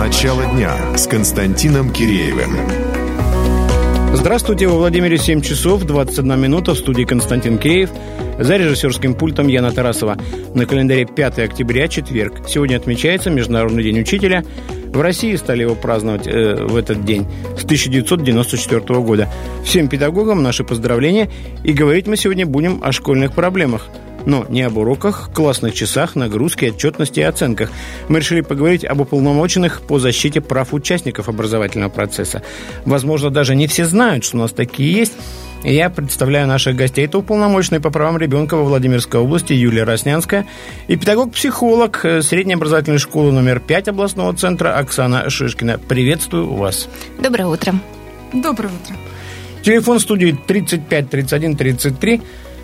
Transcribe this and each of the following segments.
Начало дня с Константином Киреевым. Здравствуйте, во Владимире 7 часов 21 минута, в студии Константин Киреев. За режиссерским пультом Яна Тарасова. На календаре 5 октября, четверг. Сегодня отмечается Международный день учителя. В России стали его праздновать в этот день с 1994 года. Всем педагогам наши поздравления. И говорить мы сегодня будем о школьных проблемах. Но не об уроках, классных часах, нагрузке, отчетности и оценках. Мы решили поговорить об уполномоченных по защите прав участников образовательного процесса. Возможно, даже не все знают, что у нас такие есть. И я представляю наших гостей. Это уполномоченный по правам ребенка во Владимирской области Юлия Роснянская и педагог-психолог средней образовательной школы номер 5 областного центра Оксана Шишкина. Приветствую вас. Доброе утро. Доброе утро. Телефон студии 35 31 33.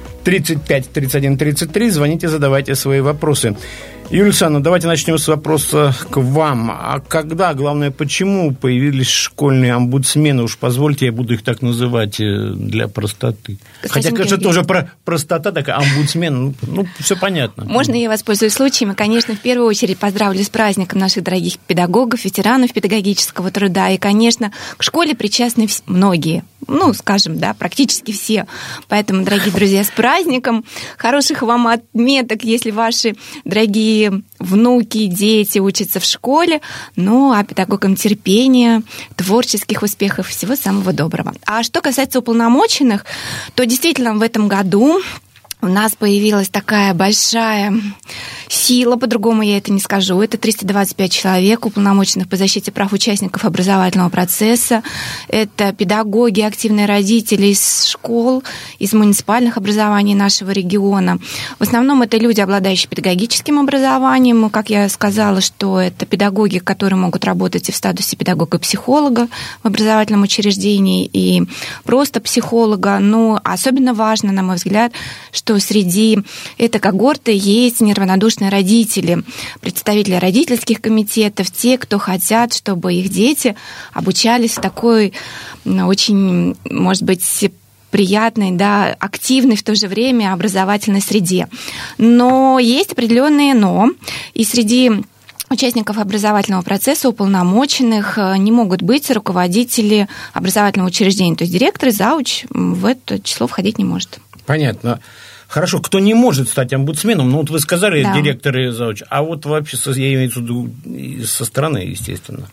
35 31 33. Звоните, задавайте свои вопросы. Юлия Александровна, давайте начнем с вопроса к вам. А когда, главное, почему появились школьные омбудсмены? Уж позвольте, я буду их так называть для простоты. Хотя, конечно, тоже простота такая, омбудсмен, все понятно. Можно я воспользуюсь случаем? И, конечно, в первую очередь поздравлю с праздником наших дорогих педагогов, ветеранов педагогического труда. И, конечно, к школе причастны многие. Скажем, практически все. Поэтому, дорогие друзья, с праздником. Хороших вам отметок, если ваши дорогие внуки, дети учатся в школе. А педагогам терпения, творческих успехов, всего самого доброго. А что касается уполномоченных, то действительно в этом году у нас появилась такая большая сила, по-другому я это не скажу. Это 325 человек, уполномоченных по защите прав участников образовательного процесса. Это педагоги, активные родители из школ, из муниципальных образований нашего региона. В основном это люди, обладающие педагогическим образованием. Как я сказала, что это педагоги, которые могут работать и в статусе педагога-психолога в образовательном учреждении, и просто психолога. Но особенно важно, на мой взгляд, что среди этой когорты есть неравнодушные родители, представители родительских комитетов, те, кто хотят, чтобы их дети обучались в такой очень, может быть, приятной, активной в то же время образовательной среде. Но есть определенные «но», и среди участников образовательного процесса уполномоченных не могут быть руководители образовательного учреждения, то есть директор и зауч в это число входить не может. Понятно. Хорошо, кто не может стать омбудсменом, вы сказали, директор и зауч, а вообще, я имею в виду со стороны, естественно.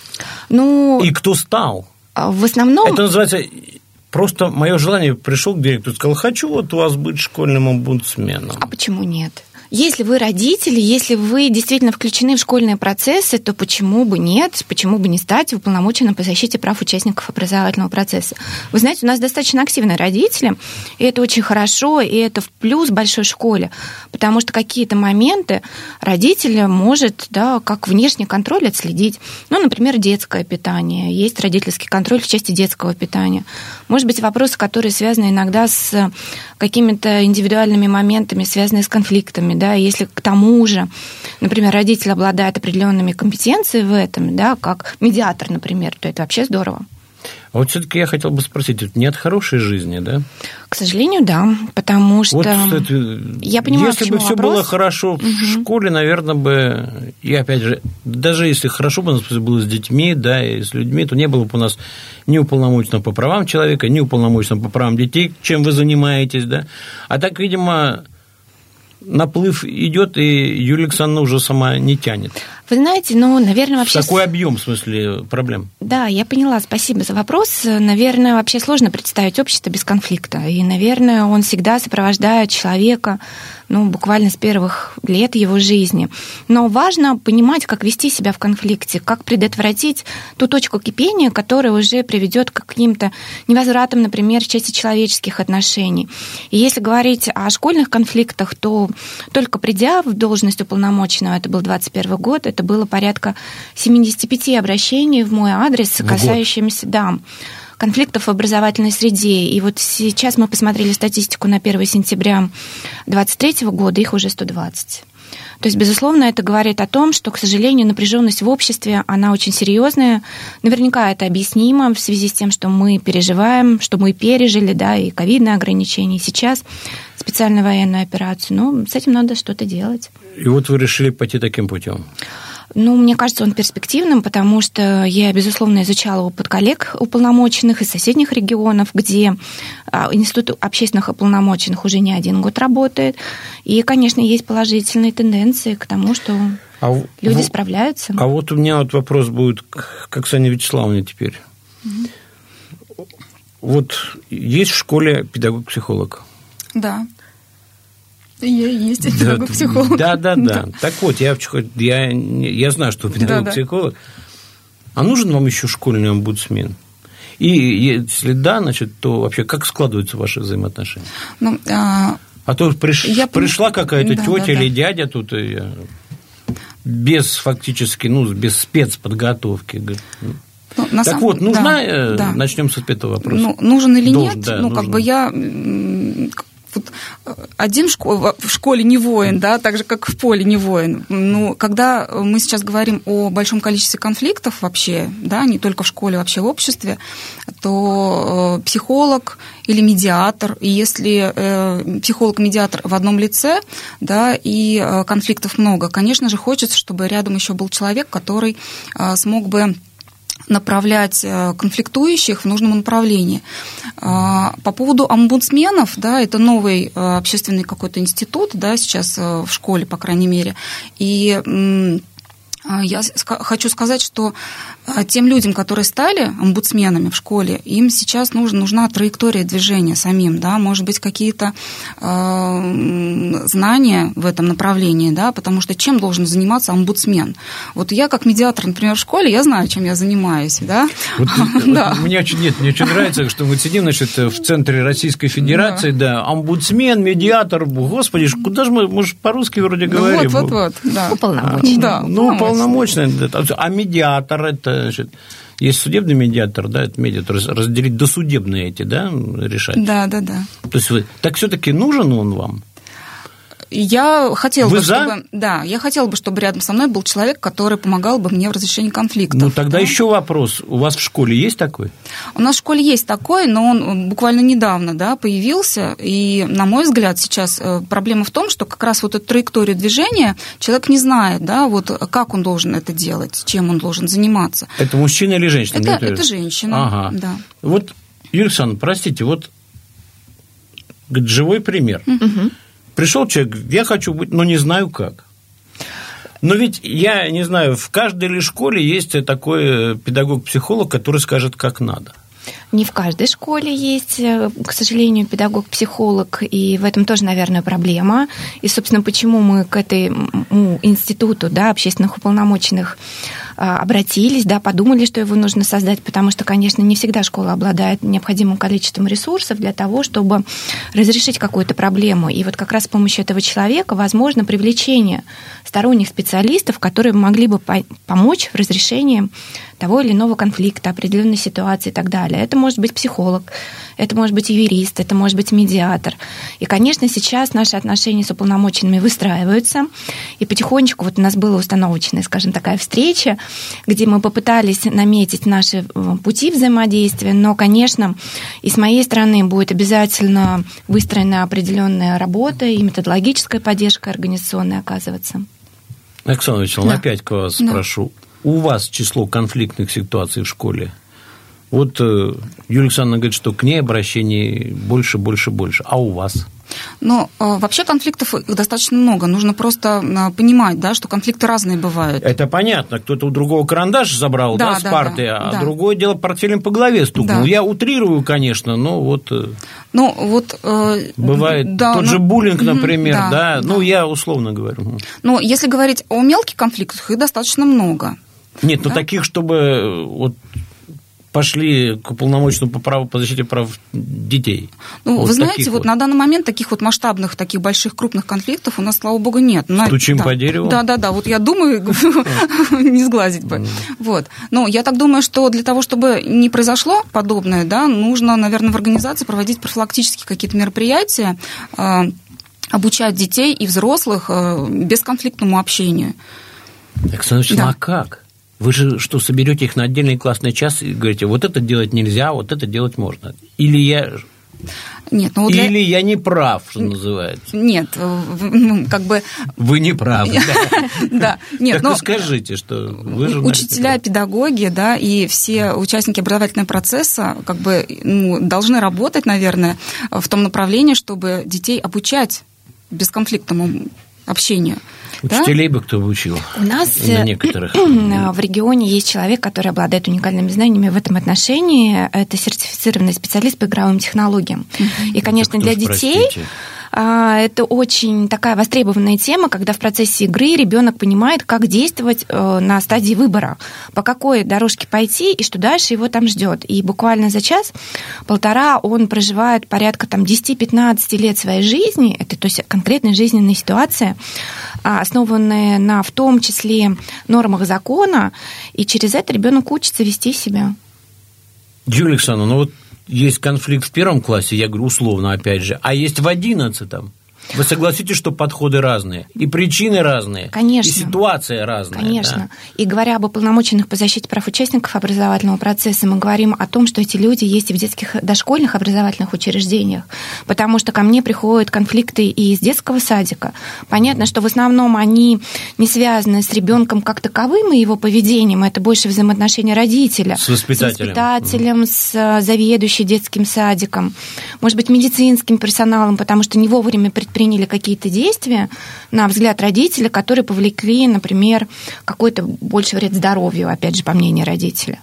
И кто стал? В основном... Это называется, просто мое желание, пришел к директору и сказал, хочу у вас быть школьным омбудсменом. А почему нет? Если вы родители, если вы действительно включены в школьные процессы, то почему бы нет, почему бы не стать уполномоченным по защите прав участников образовательного процесса? Вы знаете, у нас достаточно активные родители, и это очень хорошо, и это в плюс большой школе, потому что какие-то моменты родитель может, как внешний контроль отследить. Например, детское питание. Есть родительский контроль в части детского питания. Может быть, вопросы, которые связаны иногда с какими-то индивидуальными моментами, связанные с конфликтами, если к тому же, например, родитель обладает определенными компетенциями в этом, как медиатор, например, то это вообще здорово. А все-таки я хотел бы спросить, нет хорошей жизни, да? К сожалению, да, потому что я понимаю, если бы все было хорошо в школе, наверное, бы, и опять же, даже если хорошо бы у нас было с детьми, и с людьми, то не было бы у нас ни уполномоченного по правам человека, ни уполномоченного по правам детей, чем вы занимаетесь, А так, видимо, наплыв идет, и Юлия Александровна уже сама не тянет. Вы знаете, наверное, вообще... Какой объем, в смысле, проблем? Да, я поняла, спасибо за вопрос. Наверное, вообще сложно представить общество без конфликта. И, наверное, он всегда сопровождает человека, буквально с первых лет его жизни. Но важно понимать, как вести себя в конфликте, как предотвратить ту точку кипения, которая уже приведет к каким-то невозвратам, например, в части человеческих отношений. И если говорить о школьных конфликтах, то только придя в должность уполномоченного, это был 2021 год, это было порядка 75 обращений в мой адрес, касающимися, конфликтов в образовательной среде. И сейчас мы посмотрели статистику на 1 сентября 2023 года, их уже 120. То есть, безусловно, это говорит о том, что, к сожалению, напряженность в обществе, она очень серьезная. Наверняка это объяснимо в связи с тем, что мы переживаем, что мы пережили, и ковидные ограничения, и сейчас специальную военную операцию. С этим надо что-то делать. И вы решили пойти таким путем? Ну, мне кажется, он перспективным, потому что я, безусловно, изучала опыт коллег уполномоченных из соседних регионов, где Институт общественных уполномоченных уже не 1 год работает. И, конечно, есть положительные тенденции к тому, что люди справляются. А вот у меня вот вопрос будет к Оксане Вячеславовне теперь. Вот есть в школе педагог-психолог? Да. Я есть педагог-психолог. Да. Так вот, я знаю, что педагог-психолог. А нужен вам еще школьный омбудсмен? И если да, значит, то вообще как складываются ваши взаимоотношения? А то пришла какая-то тетя или дядя тут без фактически, без спецподготовки. Так вот, нужна, начнем с этого вопроса. Нужен или нет? Я... один в школе не воин, да, так же, как в поле не воин. Когда мы сейчас говорим о большом количестве конфликтов вообще, да, не только в школе, вообще в обществе, то психолог или медиатор, и если психолог-медиатор в одном лице, да, и конфликтов много, конечно же, хочется, чтобы рядом еще был человек, который смог бы направлять конфликтующих в нужном направлении. По поводу омбудсменов, да, это новый общественный какой-то институт, да, сейчас в школе, по крайней мере, и я хочу сказать, что тем людям, которые стали омбудсменами в школе, им сейчас нужна траектория движения самим, да, может быть, какие-то знания в этом направлении, да, потому что чем должен заниматься омбудсмен? Вот я как медиатор, например, в школе, я знаю, чем я занимаюсь, да. Мне очень нравится, что мы сидим, значит, в центре Российской Федерации, да, омбудсмен, медиатор, господи, куда же мы же по-русски вроде говорим. Вот, да. Уполномоченный. Уполномоченный, а медиатор это, значит, есть судебный медиатор, да, это медиатор, разделить досудебные эти, да, решать. Да. То есть так все-таки нужен он вам? Я хотела бы, чтобы рядом со мной был человек, который помогал бы мне в разрешении конфликтов. Тогда еще вопрос. У вас в школе есть такой? У нас в школе есть такой, но он буквально недавно, да, появился. И, на мой взгляд, сейчас проблема в том, что как раз вот эту траекторию движения человек не знает, да, вот как он должен это делать, чем он должен заниматься. Это мужчина или женщина? Это женщина, ага. Да. Вот, Юлия Александровна, простите, вот живой пример. Угу. Пришел человек, я хочу быть, но не знаю как. Но ведь, я не знаю, в каждой ли школе есть такой педагог-психолог, который скажет, как надо. Не в каждой школе есть, к сожалению, педагог-психолог, и в этом тоже, наверное, проблема. И, собственно, почему мы к этому институту, да, общественных уполномоченных обратились, да, подумали, что его нужно создать, потому что, конечно, не всегда школа обладает необходимым количеством ресурсов для того, чтобы разрешить какую-то проблему. И вот как раз с помощью этого человека возможно привлечение сторонних специалистов, которые могли бы помочь в разрешении того или иного конфликта, определенной ситуации и так далее. Это может быть психолог, это может быть юрист, это может быть медиатор. И, конечно, сейчас наши отношения с уполномоченными выстраиваются, и потихонечку вот у нас была установочная, скажем, такая встреча, где мы попытались наметить наши пути взаимодействия, но, конечно, и с моей стороны будет обязательно выстроена определенная работа и методологическая поддержка организационная оказываться. Оксана Вячеславовна, опять к вас спрошу. У вас число конфликтных ситуаций в школе? Вот Юлия Александровна говорит, что к ней обращений больше. А у вас? Вообще конфликтов достаточно много. Нужно просто понимать, да, что конфликты разные бывают. Это понятно. Кто-то у другого карандаш забрал с парты, а другое дело портфелем по голове стукнул. Да. Я утрирую, конечно, но вот... бывает тот же буллинг, например, да. Я условно говорю. Но если говорить о мелких конфликтах, их достаточно много. Нет, таких, чтобы пошли к уполномоченному по защите прав детей. Вы знаете, на данный момент таких вот масштабных, таких больших, крупных конфликтов у нас, слава богу, нет. Стучим по дереву? Да, вот я думаю, не сглазить бы. Но я так думаю, что для того, чтобы не произошло подобное, да, нужно, наверное, в организации проводить профилактические какие-то мероприятия, обучать детей и взрослых бесконфликтному общению. Оксана Вячеславовна, а как? Вы же что, соберете их на отдельный классный час и говорите, вот это делать нельзя, вот это делать можно? Или я Нет, ну, Или я не прав, что называется? Нет, как бы... Вы не правы. Да. Нет, так и скажите, что вы журналист. Учителя, педагоги, да, и все участники образовательного процесса как бы должны работать, наверное, в том направлении, чтобы детей обучать бесконфликтному общению. Учителей бы кто бы учил. У нас некоторых. В регионе есть человек, который обладает уникальными знаниями в этом отношении. Это сертифицированный специалист по игровым технологиям. И, конечно, для детей... Это очень такая востребованная тема, когда в процессе игры ребенок понимает, как действовать на стадии выбора, по какой дорожке пойти и что дальше его там ждет. И буквально за час-полтора он проживает порядка 10-15 лет своей жизни, это то есть конкретная жизненная ситуация, основанная на в том числе нормах закона, и через это ребенок учится вести себя. Юлия Александровна, ну вот есть конфликт в 1 классе, я говорю условно опять же, а есть в 11-м. Вы согласитесь, что подходы разные, и причины разные, конечно, и ситуация разная. Конечно. Да? И говоря об уполномоченных по защите прав участников образовательного процесса, мы говорим о том, что эти люди есть и в детских дошкольных образовательных учреждениях, потому что ко мне приходят конфликты и из детского садика. Понятно, что в основном они не связаны с ребенком как таковым и его поведением, это больше взаимоотношения родителя с воспитателем, с заведующим детским садиком, может быть, медицинским персоналом, потому что не вовремя предприняли какие-то действия, на взгляд родителя, которые повлекли, например, какой-то больший вред здоровью, опять же, по мнению родителя.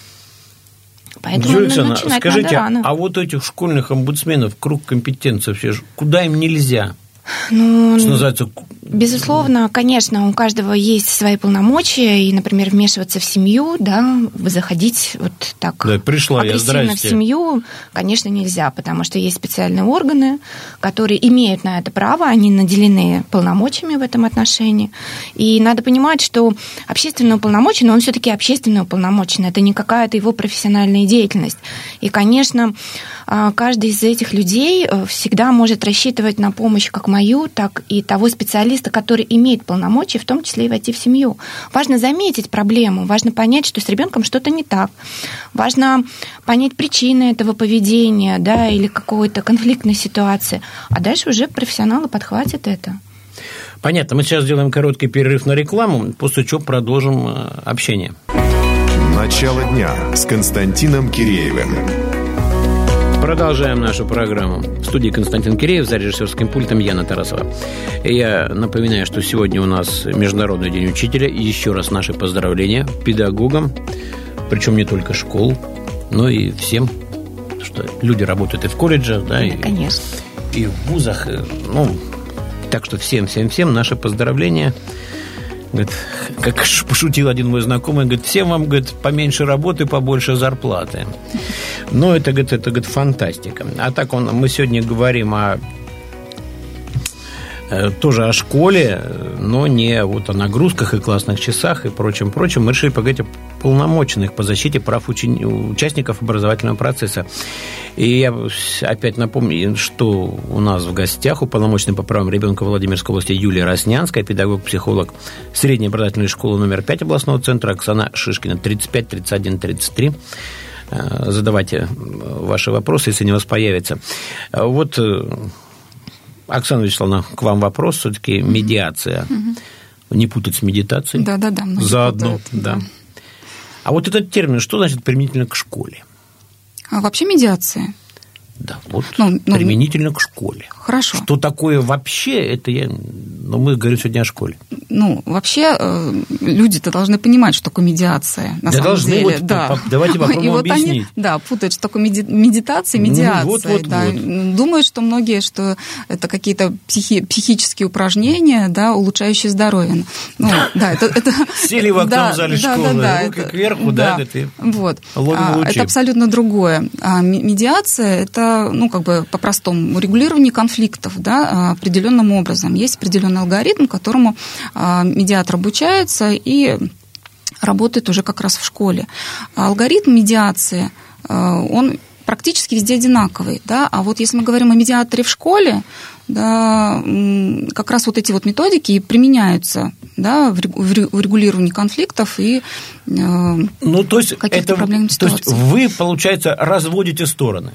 Поэтому Юлия Александровна, скажите, а вот этих школьных омбудсменов, круг компетенций, все же, куда им нельзя? Ну, что называется... Безусловно, конечно, у каждого есть свои полномочия, и, например, вмешиваться в семью, да, заходить вот так агрессивно в семью, конечно, нельзя, потому что есть специальные органы, которые имеют на это право, они наделены полномочиями в этом отношении. И надо понимать, что общественный уполномоченный, он все-таки общественный уполномоченный, это не какая-то его профессиональная деятельность. И, конечно, каждый из этих людей всегда может рассчитывать на помощь как мою, так и того специалиста, который имеет полномочия, в том числе и войти в семью. Важно заметить проблему, важно понять, что с ребенком что-то не так, важно понять причины этого поведения, да, или какой-то конфликтной ситуации, а дальше уже профессионалы подхватят это. Понятно. Мы сейчас сделаем короткий перерыв на рекламу, после чего продолжим общение. Начало дня с Константином Киреевым. Продолжаем нашу программу. В студии Константин Киреев, за режиссерским пультом Яна Тарасова. Я напоминаю, что сегодня у нас Международный день учителя. И еще раз наши поздравления педагогам, причем не только школ, но и всем, что люди работают и в колледжах, да, конечно, и в вузах. Ну, так что всем наши поздравления. Говорит, как пошутил один мой знакомый, говорит, всем вам, говорит, поменьше работы, побольше зарплаты. Но это фантастика. А так мы сегодня говорим тоже о школе, но не вот о нагрузках и классных часах и прочем. Мы решили поговорить о полномоченных по защите прав участников образовательного процесса. И я опять напомню, что у нас в гостях уполномоченный по правам ребенка Владимирской области Юлия Роснянская, педагог-психолог средней образовательной школы номер 5 областного центра, Оксана Шишкина, 35 31 33. Задавайте ваши вопросы, если они у вас появятся. Вот, Оксана Вячеславовна, к вам вопрос. Все-таки медиация. Не путать с медитацией. Да. Заодно, путают, да. А вот этот термин, что значит применительно к школе? А вообще медиация. Да, вот применительно к школе. Хорошо. Что такое вообще, это мы говорим сегодня о школе. Вообще люди-то должны понимать, что такое медиация, на самом деле. Вот, да. Давайте попробуем объяснить. Они, путают, что такое медитация, медиация. Вот. Думают, что многие, что это какие-то психические упражнения, да, улучшающие здоровье. Это сели в окном в зале школы, руки кверху, вот. Это абсолютно другое. Медиация – это, по-простому, регулирование конфликтов, да, определенным образом. Есть определенный алгоритм, которому медиатор обучается и работает уже как раз в школе. Алгоритм медиации, он практически везде одинаковый, да, а вот если мы говорим о медиаторе в школе, да, как раз вот эти вот методики применяются, да, в регулировании конфликтов и каких-то проблемных ситуаций. То есть вы, получается, разводите стороны.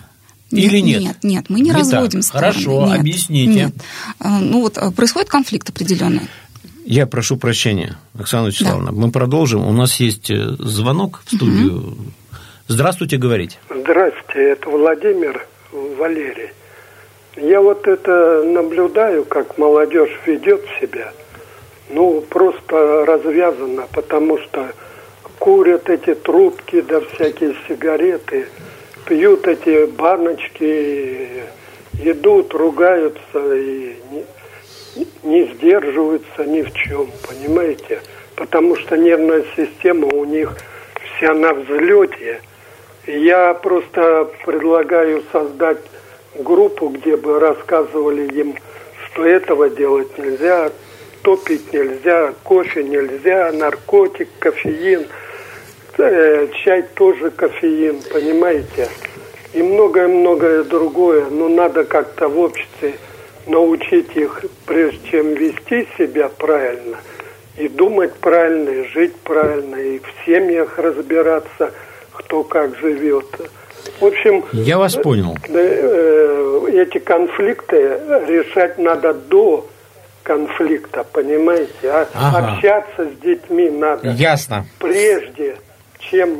Или нет? Нет, мы не разводим стороны. Хорошо, нет, объясните. Нет. Происходит конфликт определенный. Я прошу прощения, Оксана Вячеславовна. Да. Мы продолжим. У нас есть звонок в студию. Здравствуйте, говорите. Здравствуйте, это Владимир, Валерий. Я это наблюдаю, как молодежь ведет себя. Просто развязанно, потому что курят эти трубки, да всякие сигареты, пьют эти баночки, идут, ругаются и не сдерживаются ни в чем, понимаете? Потому что нервная система у них вся на взлете. Я просто предлагаю создать группу, где бы рассказывали им, что этого делать нельзя, то пить нельзя, кофе нельзя, наркотик, кофеин, чай тоже кофеин, понимаете? И многое-многое другое. Но надо как-то в обществе научить их, прежде чем вести себя правильно, и думать правильно, и жить правильно, и в семьях разбираться, кто как живет. В общем, я вас понял. Эти конфликты решать надо до конфликта, понимаете? Общаться с детьми надо. Ясно. Прежде, чем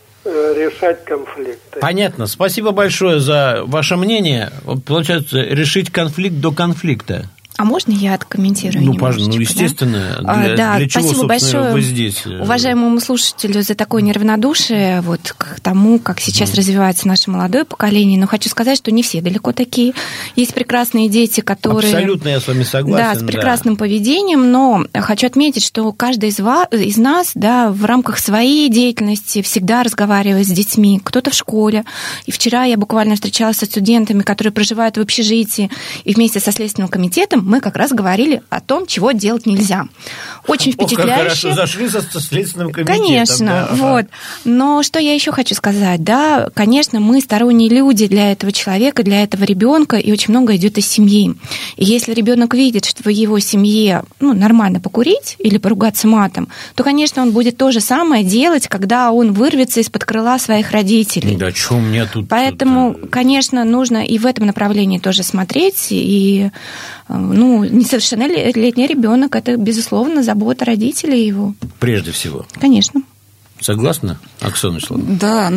решать конфликты. Понятно. Спасибо большое за ваше мнение. Получается, решить конфликт до конфликта. А можно я откомментирую немножечко? Естественно. Да? Для чего, спасибо большое вы здесь? Уважаемому слушателю за такое неравнодушие к тому, как сейчас развивается наше молодое поколение. Но хочу сказать, что не все далеко такие. Есть прекрасные дети, которые... Абсолютно я с вами согласен. Да, с прекрасным поведением, но хочу отметить, что каждый из нас в рамках своей деятельности всегда разговаривает с детьми. Кто-то в школе. И вчера я буквально встречалась со студентами, которые проживают в общежитии, и вместе со Следственным комитетом мы как раз говорили о том, чего делать нельзя. Очень впечатляюще. Как хорошо зашли со Следственным комитетом. Конечно, вот. Но что я еще хочу сказать, конечно, мы сторонние люди для этого человека, для этого ребенка, и очень много идет из семьи. И если ребенок видит, что в его семье нормально покурить или поругаться матом, то, конечно, он будет то же самое делать, когда он вырвется из-под крыла своих родителей. Да, что у меня тут... Поэтому, конечно, нужно и в этом направлении тоже смотреть, и несовершеннолетний ребенок — это, безусловно, забота родителей его. Прежде всего. Конечно. Согласна, Оксана Вячеславовна? Да,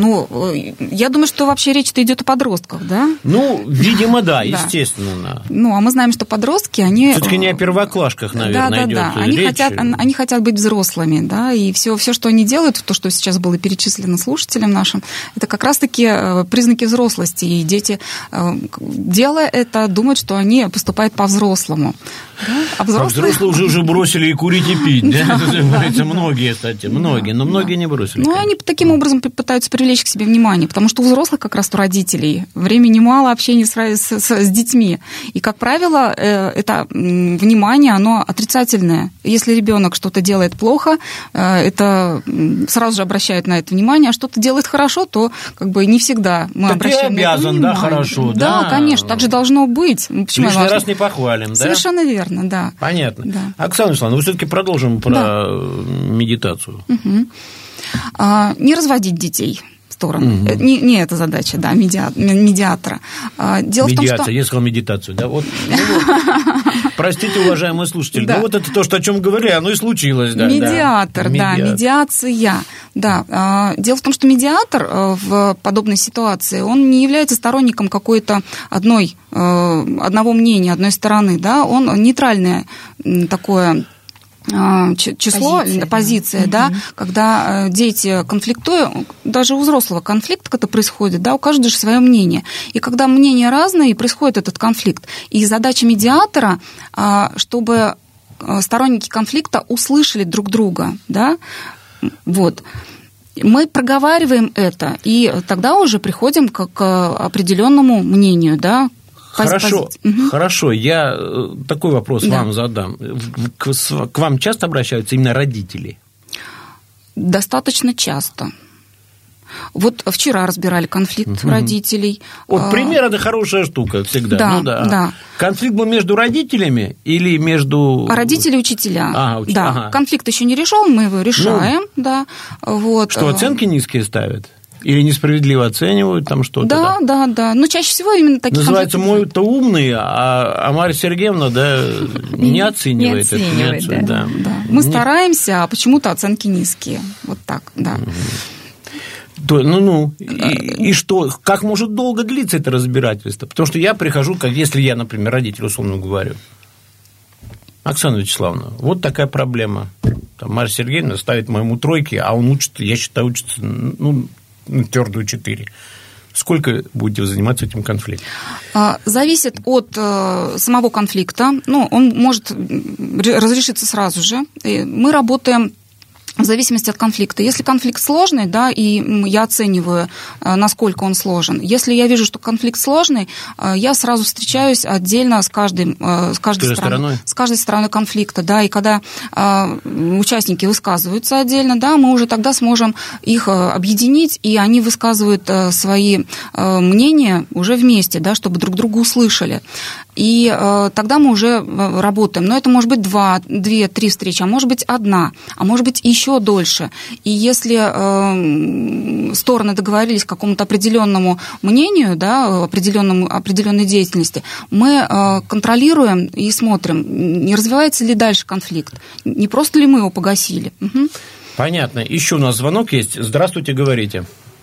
я думаю, что вообще речь-то идет о подростках, да? Видимо, да, естественно. А мы знаем, что подростки, они... Все-таки не о первоклашках, наверное, идет речь. Они хотят быть взрослыми, да, и все, что они делают, то, что сейчас было перечислено слушателям нашим, это как раз-таки признаки взрослости, и дети, делая это, думают, что они поступают по-взрослому. Да? А взрослые уже бросили и курить, и пить, да? Многие, кстати, но многие не бросили. Они таким образом пытаются привлечь к себе внимание, потому что у взрослых, как раз у родителей, времени мало общения с детьми. И, как правило, это внимание, оно отрицательное. Если ребенок что-то делает плохо, это сразу же обращают на это внимание, а что-то делает хорошо, то не всегда мы обращаем на это внимание. Да, хорошо. Да, конечно, так же должно быть. Почему лишний раз не похвалим, да? Совершенно верно, да. Понятно. Да. Оксана Вячеславовна, все-таки продолжим про медитацию. Угу. Не разводить детей в сторону. Угу. Не эта задача, медиатора. Дело Медиация, в том, что... я сказал медитацию, да? Простите, уважаемые слушатели, это то, о чем говорили, оно и случилось. Медиатор, медиация. Да. Дело в том, что медиатор в подобной ситуации, он не является сторонником какой-то одного мнения, одной стороны, да, он нейтральное такое число, позиция, да, когда дети конфликтуют, даже у взрослого конфликт, когда происходит, да, у каждого же свое мнение. И когда мнения разные, происходит этот конфликт. И задача медиатора, чтобы сторонники конфликта услышали друг друга, да, вот. Мы проговариваем это, и тогда уже приходим к определенному мнению, да. Хорошо, я такой вопрос вам задам. К вам часто обращаются именно родители? Достаточно часто. Вот вчера разбирали конфликт родителей. Пример – это хорошая штука всегда. Да. Конфликт был между родителями или между… Родители и учителя. Конфликт еще не решен, мы его решаем. Да. Вот. Что, оценки низкие ставят? Или несправедливо оценивают там что-то. Да. Ну, чаще всего именно такие называется мой-то умный, а Марья Сергеевна, не оценивает это. Да. Мы стараемся, а почему-то оценки низкие. Вот так, да. И что? Как может долго длиться это разбирательство? Потому что я прихожу, если я, например, родитель, условно говорю, Оксана Вячеславовна, вот такая проблема. Там Марья Сергеевна ставит моему 3, а он учится, я считаю, учится, твердую 4. Сколько будете вы заниматься этим конфликтом? Зависит от самого конфликта. Он может разрешиться сразу же. Мы работаем в зависимости от конфликта. Если конфликт сложный, да, и я оцениваю, насколько он сложен. Если я вижу, что конфликт сложный, я сразу встречаюсь отдельно с каждой стороной конфликта, да, и когда участники высказываются отдельно, да, мы уже тогда сможем их объединить, и они высказывают свои мнения уже вместе, да, чтобы друг друга услышали. И тогда мы уже работаем. Но это может быть 2-3 встречи, а может быть 1, а может быть еще дольше. И если стороны договорились к какому-то определенному мнению, да, определенной деятельности, мы контролируем и смотрим, не развивается ли дальше конфликт, не просто ли мы его погасили. Угу. Понятно. Еще у нас звонок есть. Здравствуйте, говорите.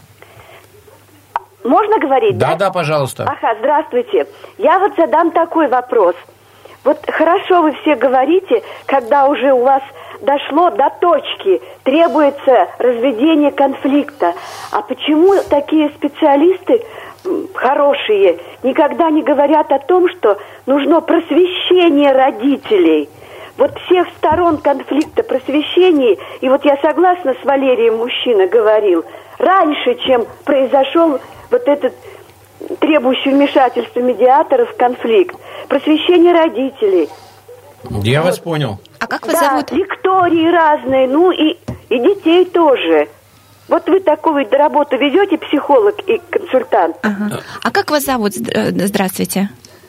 Можно говорить? Да, пожалуйста. Ага, здравствуйте. Я вот задам такой вопрос. Вот хорошо вы все говорите, когда уже у вас дошло до точки, требуется разведение конфликта. А почему такие специалисты хорошие никогда не говорят о том, что нужно просвещение родителей? Вот всех сторон конфликта просвещение, и вот я согласна с Валерием, мужчина говорил, раньше, чем произошел вот этот требующий вмешательства медиаторов конфликт, просвещение родителей. Я вас понял. А как вас зовут? Лектории разные, и детей тоже. Вот вы такую работу ведете, психолог и консультант. Ага. А как вас зовут? Здравствуйте.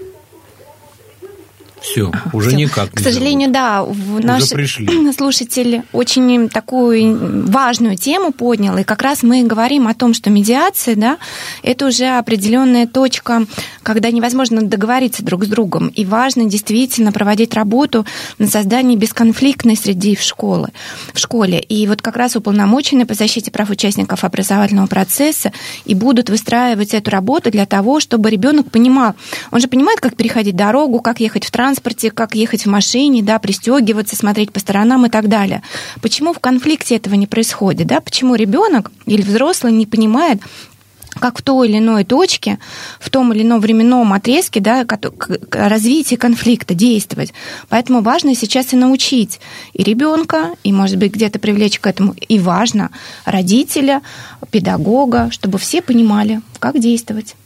Все, уже всё. Никак. К сожалению, да, наш слушатель очень такую важную тему поднял, и как раз мы говорим о том, что медиация, да, это уже определенная точка, когда невозможно договориться друг с другом, и важно действительно проводить работу на создание бесконфликтной среды в школе. И вот как раз уполномоченные по защите прав участников образовательного процесса и будут выстраивать эту работу для того, чтобы ребенок понимал, он же понимает, как переходить дорогу, как ехать в транспорте, как ехать в машине, да, пристегиваться, смотреть по сторонам и так далее. Почему в конфликте этого не происходит? Да? Почему ребенок или взрослый не понимает, как в той или иной точке, в том или ином временном отрезке, да, развития конфликта действовать. Поэтому важно сейчас и научить и ребенка, и, может быть, где-то привлечь к этому, и важно родителя, педагога, чтобы все понимали, как действовать.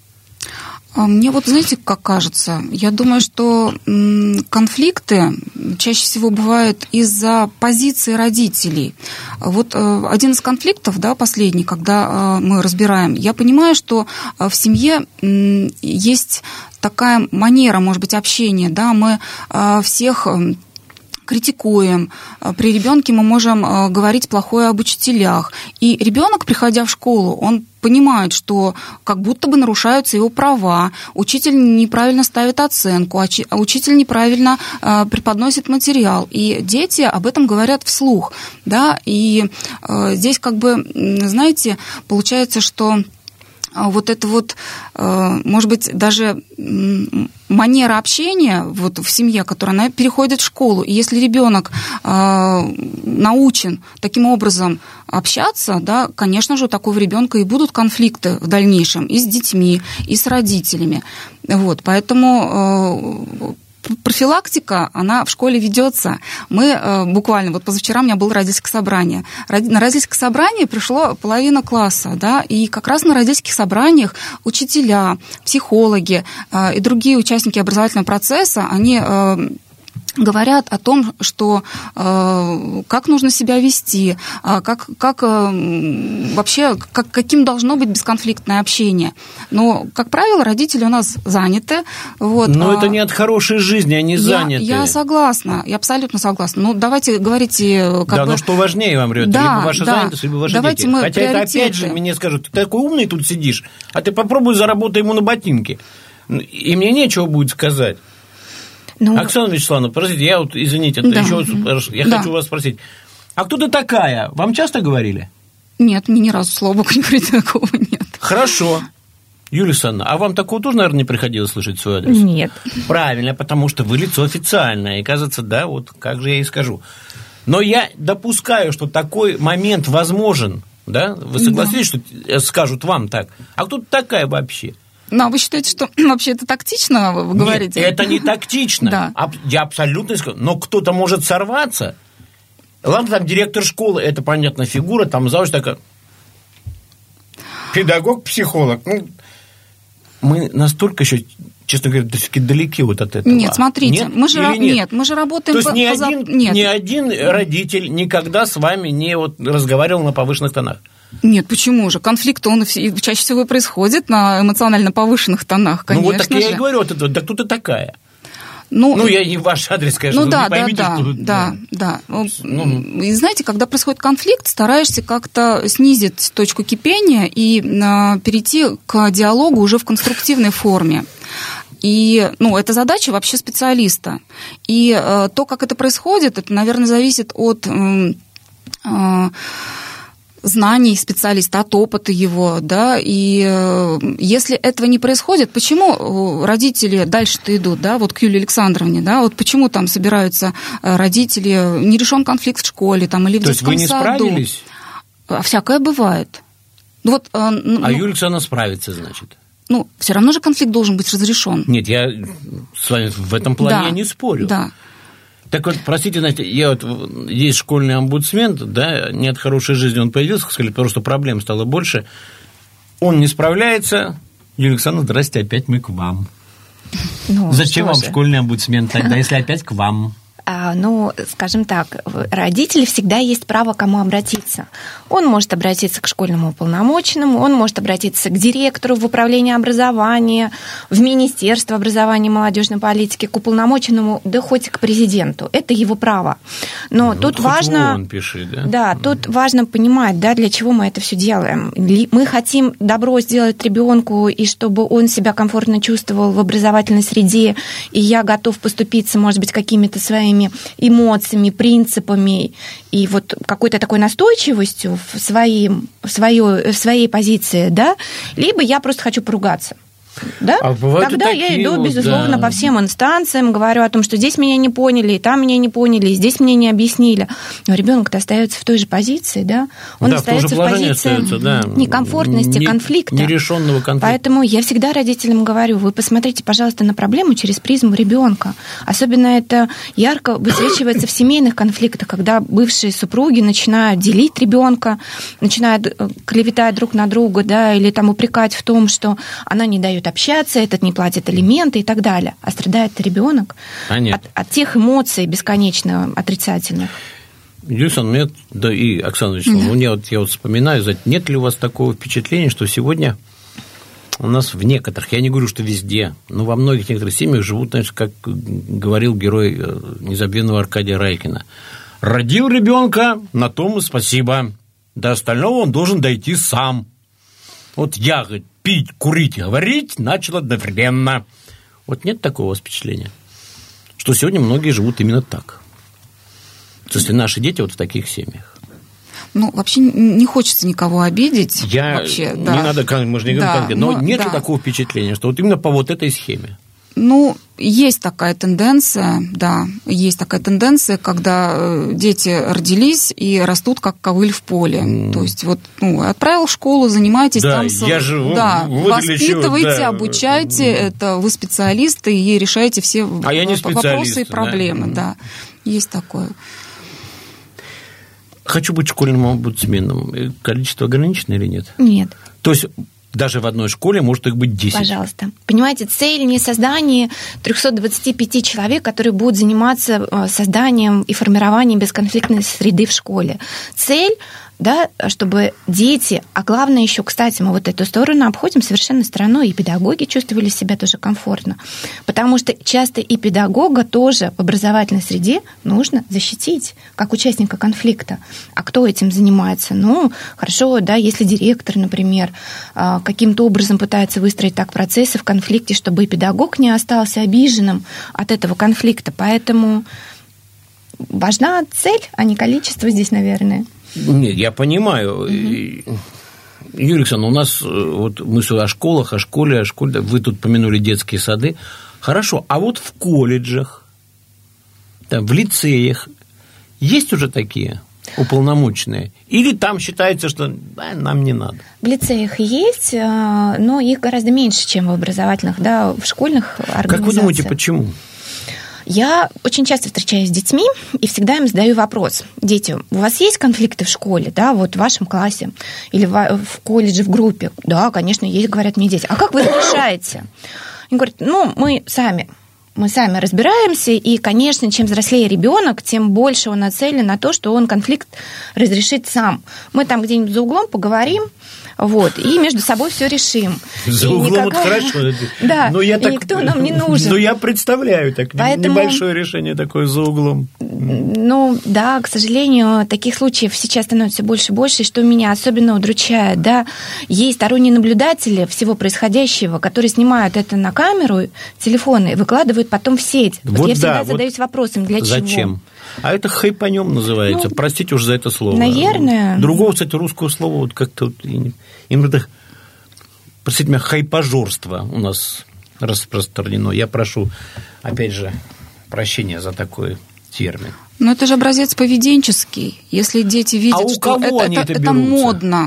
Мне вот, знаете, как кажется, я думаю, что конфликты чаще всего бывают из-за позиции родителей. Вот один из конфликтов, да, последний, когда мы разбираем, я понимаю, что в семье есть такая манера, может быть, общения, да, мы всех критикуем. При ребенке мы можем говорить плохое об учителях. И ребенок, приходя в школу, он понимает, что как будто бы нарушаются его права, учитель неправильно ставит оценку, а учитель неправильно преподносит материал. И дети об этом говорят вслух. Да? И здесь, как бы, знаете, получается, что вот это вот, может быть, даже манера общения вот в семье, которая она переходит в школу. И если ребенок научен таким образом общаться, да, конечно же, у такого ребенка и будут конфликты в дальнейшем и с детьми, и с родителями. Вот, поэтому профилактика, она в школе ведется. Мы буквально, вот позавчера у меня было родительское собрание. На родительское собрание пришло половина класса, да, и как раз на родительских собраниях учителя, психологи и другие участники образовательного процесса, они говорят о том, что как нужно себя вести, каким должно быть бесконфликтное общение. Но, как правило, родители у нас заняты. Вот, но это не от хорошей жизни, они заняты. Я согласна, я абсолютно согласна. Ну, давайте говорите... но что важнее вам, либо ваша занятость, либо ваши дети. Хотя это, опять же, мне скажут, ты такой умный тут сидишь, а ты попробуй заработай ему на ботинки. И мне нечего будет сказать. Оксана Вячеславовна, простите, я вот, извините, я хочу вас спросить. А кто ты такая? Вам часто говорили? Нет, мне ни разу, слава богу, такого нет. Хорошо. Юлия Александровна, а вам такого тоже, наверное, не приходилось слышать в свой адрес? Нет. Правильно, потому что вы лицо официальное, и, кажется, да, вот как же я и скажу. Но я допускаю, что такой момент возможен, да? Вы согласились, что скажут вам так? А кто ты такая вообще? Ну, а вы считаете, что вообще это тактично, вы говорите? Нет, это не тактично. Да. Я абсолютно скажу. Но кто-то может сорваться. Ладно, там директор школы, это, понятно, фигура, там завуч такая... Педагог, психолог. Мы настолько еще, честно говоря, далеки вот от этого. Нет, смотрите, мы же работаем... То есть ни один родитель никогда с вами не разговаривал на повышенных тонах? Нет, почему же? Конфликт, он чаще всего происходит на эмоционально повышенных тонах, конечно же. Ну, вот так я и говорю, да кто ты такая? Я не ваш адрес, конечно, не поймите, что... Да. И знаете, когда происходит конфликт, стараешься как-то снизить точку кипения и перейти к диалогу уже в конструктивной форме. И, это задача вообще специалиста. И то, как это происходит, это, наверное, зависит от... знаний специалиста, от опыта его, да, и если этого не происходит, почему родители дальше-то идут, да, вот к Юлии Александровне, да, вот почему там собираются родители, не решен конфликт в школе, там, или в детском саду. То есть вы не справились? Всякое бывает. Юлия Александровна справится, значит? Все равно же конфликт должен быть разрешен. Нет, я с вами в этом плане не спорю. Да. Так вот, простите, Настя, есть школьный омбудсмен, да, не от хорошей жизни он появился, сказали, потому что проблем стало больше. Он не справляется. Юлия Александровна, здрасте, опять мы к вам. Зачем вам школьный омбудсмен тогда, если опять к вам? Скажем так, родители всегда есть право к кому обратиться. Он может обратиться к школьному уполномоченному, он может обратиться к директору в управление образования, в Министерство образования и молодежной политики, к уполномоченному, да хоть к президенту. Это его право. Но тут важно... Он пишет, да? Да, тут важно понимать, да, для чего мы это все делаем. Мы хотим добро сделать ребенку, и чтобы он себя комфортно чувствовал в образовательной среде, и я готов поступиться, может быть, какими-то своими эмоциями, принципами и вот какой-то такой настойчивостью в своей позиции, да, либо я просто хочу поругаться. Да? Тогда я иду, безусловно, по всем инстанциям, говорю о том, что здесь меня не поняли, и там меня не поняли, и здесь мне не объяснили. Но ребенок-то остается в той же позиции, да? Он остается в позиции некомфортности, конфликта. Нерешенного конфликта. Поэтому я всегда родителям говорю, вы посмотрите, пожалуйста, на проблему через призму ребенка. Особенно это ярко высвечивается в семейных конфликтах, когда бывшие супруги начинают делить ребенка, начинают клеветать друг на друга, да, или там упрекать в том, что она не дает общаться, этот не платит алименты и так далее. А страдает ребенок от тех эмоций бесконечно отрицательных. Юлия Александровна, да и Оксана Вячеславовна, я вспоминаю, нет ли у вас такого впечатления, что сегодня у нас в некоторых, я не говорю, что везде, но во многих некоторых семьях живут, знаешь, как говорил герой незабвенного Аркадия Райкина. Родил ребенка, на том и спасибо. До остального он должен дойти сам. Вот я, говорит, пить, курить, говорить начал одновременно. Вот нет такого впечатления, что сегодня многие живут именно так. То есть наши дети вот в таких семьях. Вообще не хочется никого обидеть. Не надо, мы же не говорим конкретно, но нет ли такого впечатления, что вот именно по вот этой схеме? Есть такая тенденция, когда дети родились и растут как ковыль в поле. То есть отправил в школу, занимайтесь там, воспитывайте, обучайте, это вы специалисты и решаете все вопросы и проблемы. Да. Есть такое. Хочу быть школьным омбудсменом. Количество ограничено или нет? Нет. То есть даже в одной школе может их быть 10. Пожалуйста. Понимаете, цель не создание 325 человек, которые будут заниматься созданием и формированием бесконфликтной среды в школе. Цель, да, чтобы дети, а главное еще, кстати, мы вот эту сторону обходим совершенно стороной, и педагоги чувствовали себя тоже комфортно, потому что часто и педагога тоже в образовательной среде нужно защитить, как участника конфликта. А кто этим занимается? Ну, хорошо, да, если директор, например, каким-то образом пытается выстроить так процессы в конфликте, чтобы и педагог не остался обиженным от этого конфликта. Поэтому важна цель, а не количество здесь, наверное. Нет, я понимаю. Юрий Александрович, у нас вот мысль о школах, о школе, вы тут помянули детские сады. Хорошо, а вот в колледжах, там, в лицеях есть уже такие уполномоченные? Или там считается, что нам не надо? В лицеях есть, но их гораздо меньше, чем в образовательных, да, в школьных организациях. Как вы думаете, почему? Я очень часто встречаюсь с детьми и всегда им задаю вопрос. Дети, у вас есть конфликты в школе, да, вот в вашем классе или в колледже, в группе? Да, конечно, есть, говорят мне дети. А как вы их решаете? Они говорят, мы сами разбираемся, и, конечно, чем взрослее ребенок, тем больше он нацелен на то, что он конфликт разрешит сам. Мы там где-нибудь за углом поговорим, вот, и между собой все решим. За углом это хорошо. Да, никто нам не нужен. Ну, я представляю, так, небольшое решение такое за углом. Ну, да, к сожалению, таких случаев сейчас становится все больше и больше, и что меня особенно удручает, да, есть сторонние наблюдатели всего происходящего, которые снимают это на камеру, телефоны, и выкладывают потом в сеть. Вот я всегда задаюсь вопросом, для чего? Зачем? А это хайпанем называется. Простите уж за это слово. Наверное. Другого, кстати, русского слова вот как-то им это, простите меня, хайпажорство у нас распространено. Я прошу, опять же, прощения за такой термин. Но это же образец поведенческий. Если дети видят, что это модно.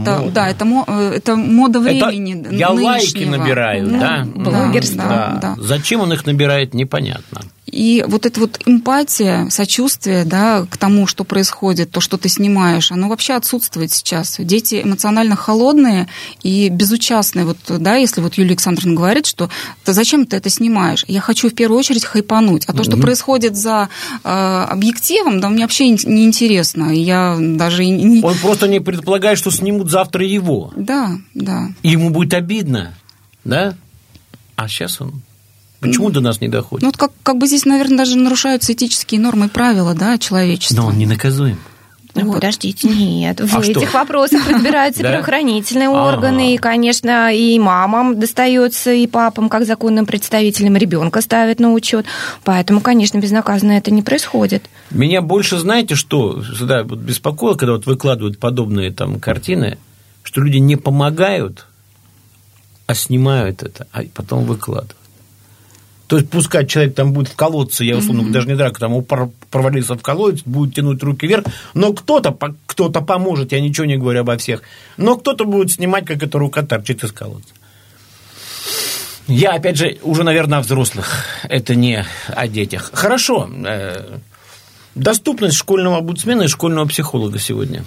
Это мода времени нынешнего. Я лайки набираю, да? Блогерство. Да. Зачем он их набирает, непонятно. И вот эта вот эмпатия, сочувствие, да, к тому, что происходит, то, что ты снимаешь, оно вообще отсутствует сейчас. Дети эмоционально холодные и безучастные. Вот, да, если вот Юлия Александровна говорит, что зачем ты это снимаешь? Я хочу в первую очередь хайпануть. А то, что происходит за объективом, да, мне вообще не интересно. Я даже не... Он просто не предполагает, что снимут завтра его. Да. И ему будет обидно, да? А сейчас он... Почему до нас не доходит? Ну, вот как бы здесь, наверное, даже нарушаются этические нормы и правила, да, человечества. Но он не наказуем. Вот. Подождите, нет. В этих вопросах разбираются правоохранительные органы, и, конечно, и мамам достается, и папам, как законным представителям, ребенка ставят на учет. Поэтому, конечно, безнаказанно это не происходит. Меня больше, знаете, что всегда беспокоило, когда вот выкладывают подобные там картины, что люди не помогают, а снимают это, а потом выкладывают. То есть, пускай человек там будет в колодце, я условно даже не знаю, там провалился в колодец, будет тянуть руки вверх, но кто-то поможет, я ничего не говорю обо всех, но кто-то будет снимать, как эта рука торчит из колодца. Я, опять же, уже, наверное, о взрослых, это не о детях. Хорошо. Доступность школьного омбудсмена и школьного психолога сегодня.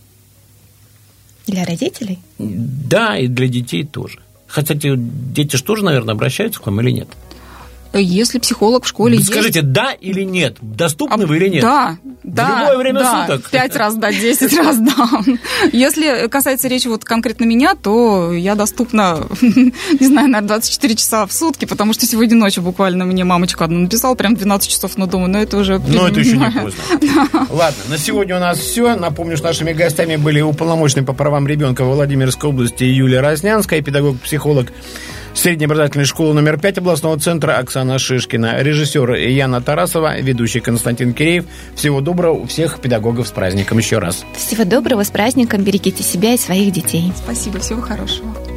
Для родителей? Да, и для детей тоже. Хотя дети же тоже, наверное, обращаются к вам или нет? Если психолог в школе есть... Скажите, да или нет? Доступны вы или нет? Да. В любое время суток? 5 раз да, 10 раз да. Если касается речи вот конкретно меня, то я доступна, не знаю, наверное, 24 часа в сутки, потому что сегодня ночью буквально мне мамочка одна написала, прям 12 часов, но думаю, это уже... Но это еще не поздно. Ладно, на сегодня у нас все. Напомню, что нашими гостями были уполномоченный по правам ребенка в Владимирской области Юлия Роснянская, педагог-психолог Средней образовательной школы номер 5 областного центра Оксана Шишкина, режиссер Яна Тарасова, ведущий Константин Киреев. Всего доброго, у всех педагогов с праздником еще раз. Всего доброго, с праздником, берегите себя и своих детей. Спасибо, всего хорошего.